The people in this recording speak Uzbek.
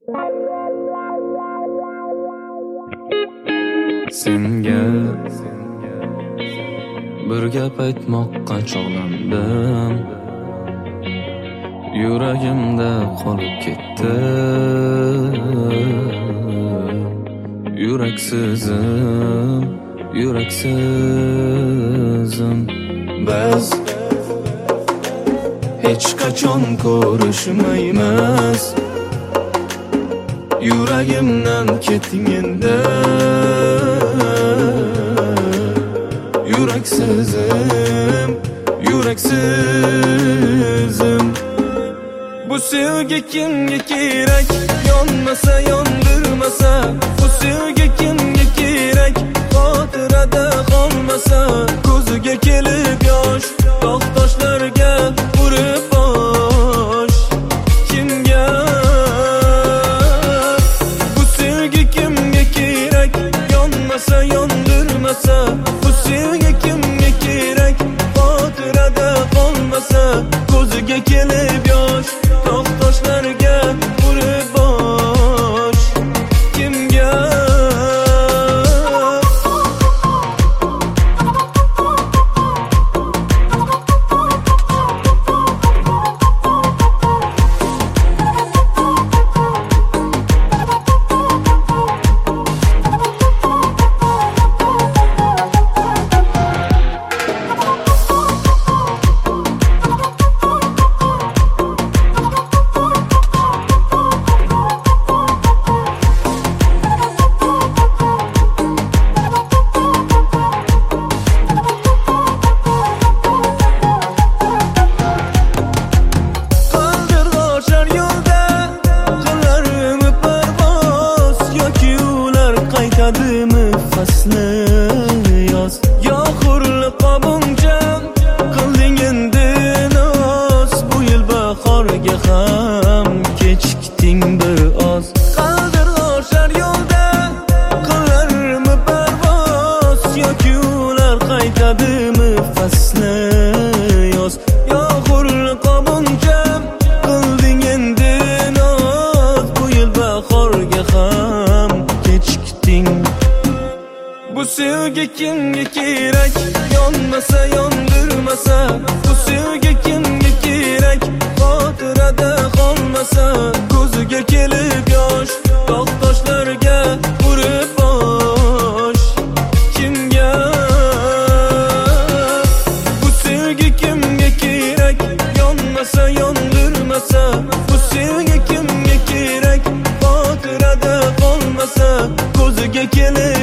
Senga bir gap aytmoqqa chog'landim. Yuragimda qolib ketdi yuraksizim, yuraksizim. Biz hech qachon ko'rishmaymiz. Yuragimdan keting endi, yuraksizim, yuraksizim. Bu sevgi kimga kerak? Yonmasa, yondirmasa. Bu sevgi kimga kerak? Xotirada qolmasa. Ko'ziga kelib yosh, tog' toshlarga urib bosh. Kimga? Bu sevgi kimga kerak? Yonmasa, yondirmasa. Bu sevgi kimga kerak? Xotirada qolmasa. Ko'ziga kelib yosh, tog' toshlarga urib bosh. Kimga? Fasli yoz, yo'qurli qobunjam qilding endi noz. Bu yil bahorga ham kechikding bir oz. Qaldir oshar yo'lda qilarmi parvoz, yoki ular qaytadimi fasli yoz. Yo'qurli qobunjam qilding endi noz. Bu yil bahorga ham kechikding. Bu sevgi kimga kerak? Yonmasa, yondirmasa. Bu sevgi kimga kerak? Xotirada qolmasa. Ko'ziga kelib yosh, tog' toshlarga urib bosh. Kimga? Bu sevgi kimga kerak? Yonmasa, yondirmasa. Bu sevgi kimga kerak? Xotirada qolmasa. Ko'ziga kelib